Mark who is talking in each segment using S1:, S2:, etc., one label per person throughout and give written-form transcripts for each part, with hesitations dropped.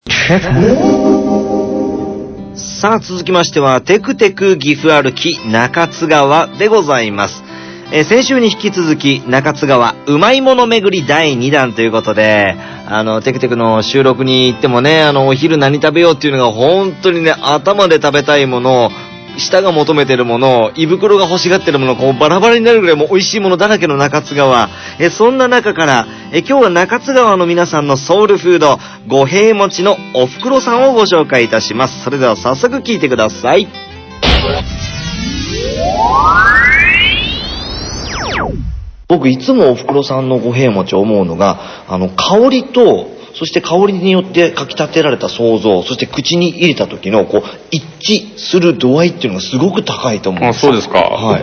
S1: さあ続きましてはテクテク岐阜歩き中津川でございます。先週に引き続き中津川うまいもの巡り第2弾ということで、テクテクの収録に行ってもね、お昼何食べようっていうのが本当にね、頭で食べたいもの、舌が求めてるもの、胃袋が欲しがってるもの、こうバラバラになるぐらいもう美味しいものだらけの中津川。そんな中から、今日は中津川の皆さんのソウルフード、五平餅のおふくろさんをご紹介いたします。それでは早速聞いてください。僕いつもおふくろさんの五平餅を思うのが、香りと、そして香りによってかき立てられた想像、そして口に入れた時のこう一致する度合いっていうのがすごく高いと思うんです。
S2: あ、そうですか。はい。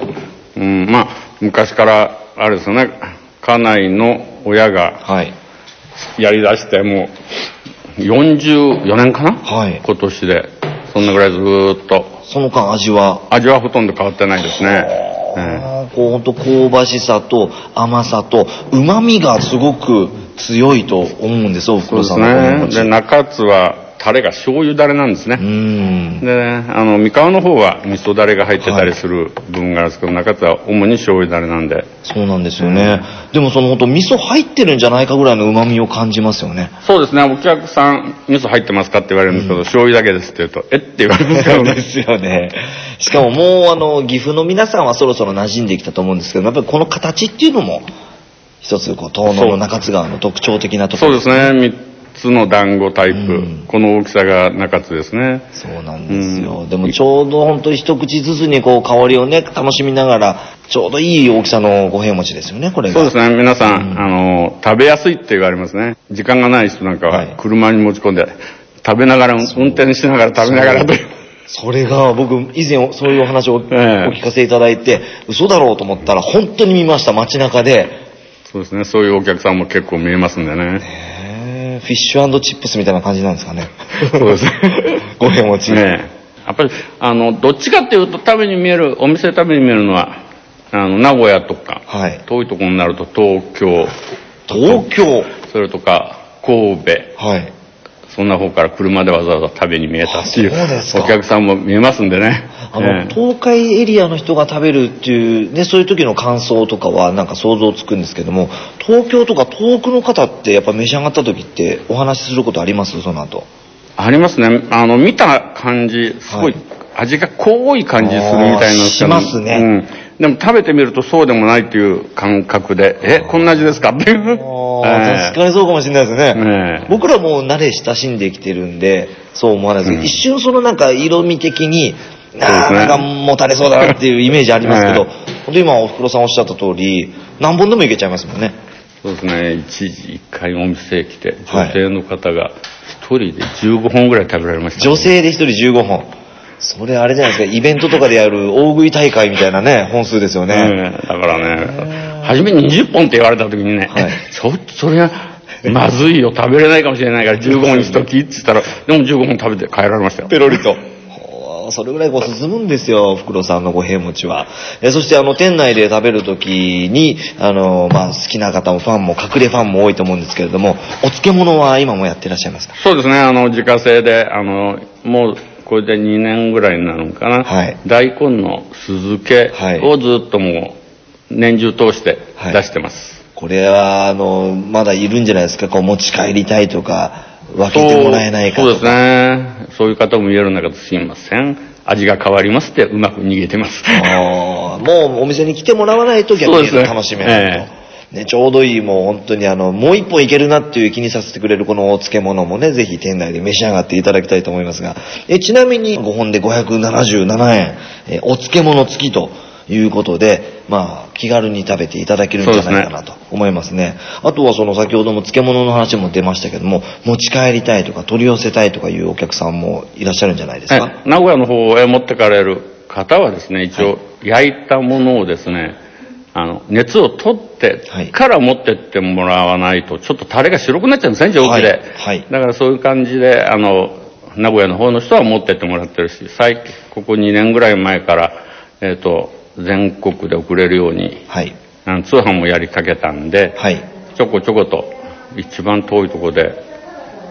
S2: まあ昔からあれですよね。家内の親がやりだしてもう44年かな。はい。今年でそんなぐらいずーっと。
S1: その間味は
S2: ほとんど変わってないですね。
S1: こうほんと香ばしさと甘さと旨味がすごく強いと思うんですよ、おふくろさんの五平餅。
S2: で中津はタレが醤油だれなんですね。で三河の方は味噌だれが入ってたりする部分があるんですけど、中津は主に醤油だれなんで。
S1: そうなんですよね。でもそのほんと味噌入ってるんじゃないかぐらいの旨味を感じますよね。
S2: そうですね。お客さん味噌入ってますかって言われるんですけど、醤油だけですって言うとって言われますからね。
S1: ですよね。しかももう岐阜の皆さんはそろそろ馴染んできたと思うんですけど、やっぱりこの形っていうのも一つ東濃の中津川の特徴的なところですね。
S2: そうですね。3つの団子タイプ、この大きさが中津ですね。
S1: そうなんですよ。でもちょうど本当に一口ずつにこう香りをね楽しみながら、ちょうどいい大きさの五平餅ですよね、これが。
S2: そうですね。皆さん、食べやすいって言われますね。時間がない人なんかは車に持ち込んで、食べながら、運転しながら食べながらという。
S1: それが僕以前そういうお話をお聞かせいただいて、嘘だろうと思ったら本当に見ました、街中で。
S2: そうですね。そういうお客さんも結構見えますんでね。
S1: フィッシュ&チップスみたいな感じなんですかね。
S2: そうですね。
S1: 五平餅。
S2: やっぱりどっちかっていうと食べに見える、お店食べに見えるのは名古屋とか、遠いところになると東京、それとか神戸、そんな方から車でわざわざ食べに見えたっていうお客さんも見えますんでね。
S1: 東海エリアの人が食べるっていうね、そういう時の感想とかはなんか想像つくんですけども、東京とか遠くの方ってやっぱ召し上がった時ってお話しすることあります？その後。
S2: ありますね。見た感じすごい味が濃い感じするみたいなんですけど、
S1: しますね。
S2: でも食べてみるとそうでもないっていう感覚で、こんな味ですかっていう。
S1: 確かにそうかもしれないですね。僕らも慣れ親しんできてるんでそう思わないですけど、一瞬そのなんか色味的になんかもたれそうだなっていうイメージありますけど、本当今おふくろさんおっしゃった通り何本でもいけちゃいますもんね。
S2: そうですね。一回お店へ来て女性の方が一人で15本ぐらい食べられました、ね。
S1: 女性で一人15本。それあれじゃないですか、イベントとかでやる大食い大会みたいなね、本数ですよね。
S2: だからね、初めに20本って言われた時にね、それはまずいよ、食べれないかもしれないから15本にしときって言ったら、でも15本食べて帰られましたよ。
S1: ペロリと。それぐらいこう進むんですよ、ふくろさんの五平餅は。そして店内で食べる時に好きな方もファンも隠れファンも多いと思うんですけれども、お漬物は今もやってらっしゃいますか？
S2: そうですね。自家製でもうこれで2年ぐらいになるのかな。大根の酢漬けをずっともう年中通して出してます。
S1: これはまだいるんじゃないですか、こう持ち帰りたいとか分けてもらえないかとか。
S2: そうですね。そういう方もいるんだけど、すいません、味が変わりますってうまく逃げてます。
S1: もうお店に来てもらわないと逆に楽しめないと。ね、ちょうどいい、もう本当にもう一本いけるなっていう気にさせてくれるこのお漬物もね、ぜひ店内で召し上がっていただきたいと思いますが、ちなみに5本で577円、お漬物付きということで、気軽に食べていただけるんじゃないかなと思いますね。あとはその先ほども漬物の話も出ましたけども、持ち帰りたいとか取り寄せたいとかいうお客さんもいらっしゃるんじゃないですか？
S2: 名古屋の方へ持ってかれる方はですね、一応焼いたものをですね、熱を取ってから持ってってもらわないとちょっとタレが白くなっちゃうんですね、蒸気で。だからそういう感じで名古屋の方の人は持ってってもらってるし、ここ2年ぐらい前から全国で送れるように、通販もやりかけたんで、ちょこちょこと一番遠いところで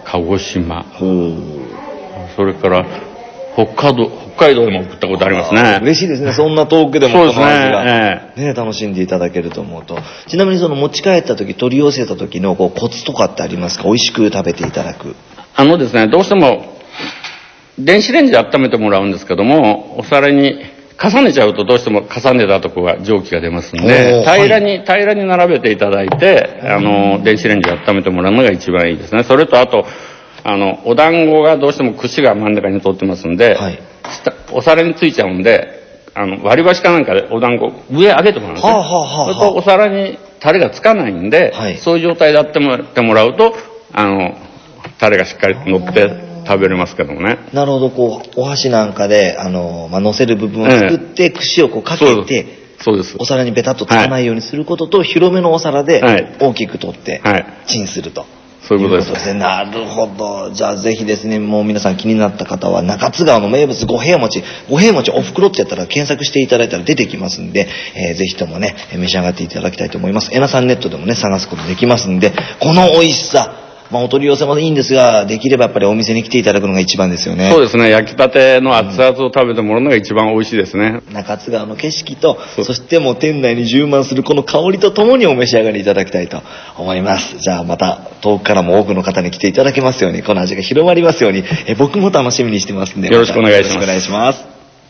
S2: 鹿児島、それから北海道でも送ったことありますね。
S1: 嬉しいですね。そんな遠くでも
S2: この味
S1: が、ね、楽しんでいただけると思うと。ちなみにその持ち帰った時、取り寄せた時のコツとかってありますか？美味しく食べていただく。
S2: ですね、どうしても電子レンジで温めてもらうんですけども、お皿に重ねちゃうとどうしても重ねたとこが蒸気が出ますんで、平らに並べていただいて、電子レンジで温めてもらうのが一番いいですね。それとあと、お団子がどうしても串が真ん中に通ってますんで、お皿についちゃうんで、割り箸かなんかでお団子上上げてもらうんですね。それとお皿にタレがつかないんで、そういう状態で温めてもらうと、タレがしっかりと乗って食べれますけどもね。
S1: なるほど、お箸なんかで、乗せる部分を作って、串をかけて、
S2: そうです。
S1: お皿にベタっとつかないようにすることと、広めのお皿で大きく取って、チンすると。
S2: そういうことです
S1: ね。なるほど。じゃあぜひですね、もう皆さん気になった方は、中津川の名物五平餅おふくろってやったら検索していただいたら出てきますんで、ぜひともね、召し上がっていただきたいと思います。えなさんネットでもね、探すことできますんで、この美味しさ、お取り寄せもいいんですが、できればやっぱりお店に来ていただくのが一番ですよね。
S2: そうですね。焼きたての熱々を食べてもらうのが一番美味しいですね。
S1: 中津川の景色と、そしてもう店内に充満するこの香りとともにお召し上がりいただきたいと思います。じゃあまた遠くからも多くの方に来ていただけますように、この味が広まりますように、僕も楽しみにしてますんで、
S2: よろしくお願いします。
S1: よろしくお願いします。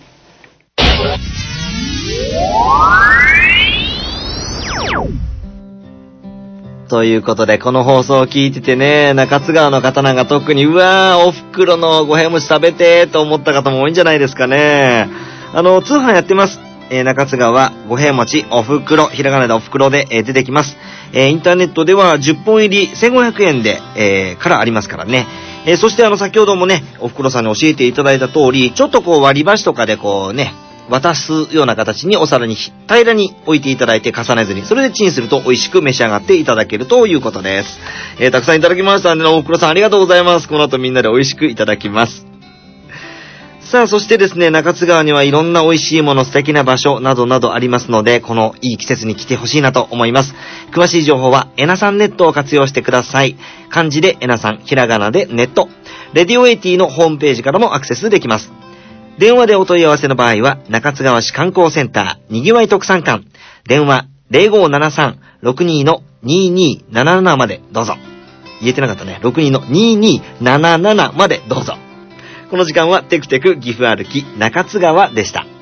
S1: ということで、この放送を聞いててね、中津川の方なんか特に、うわー、お袋の五平餅食べてーと思った方も多いんじゃないですかね。通販やってます。中津川五平餅お袋、ひらがなでお袋で、出てきます。インターネットでは10本入り1500円で、からありますからね。そして先ほどもね、お袋さんに教えていただいた通り、ちょっと割り箸とかで渡すような形にお皿に平らに置いていただいて重ねずに、それでチンすると美味しく召し上がっていただけるということです。たくさんいただきましたんで、おふくろさんありがとうございます。この後みんなで美味しくいただきます。さあ、そしてですね、中津川にはいろんな美味しいもの、素敵な場所などなどありますので、このいい季節に来てほしいなと思います。詳しい情報は、えなさんネットを活用してください。漢字でえなさん、ひらがなでネット。レディオエイティのホームページからもアクセスできます。電話でお問い合わせの場合は、中津川市観光センター、にぎわい特産館、電話 0573-62-2277 までどうぞ。言えてなかったね。62-2277 までどうぞ。この時間はテクテク岐阜歩き中津川でした。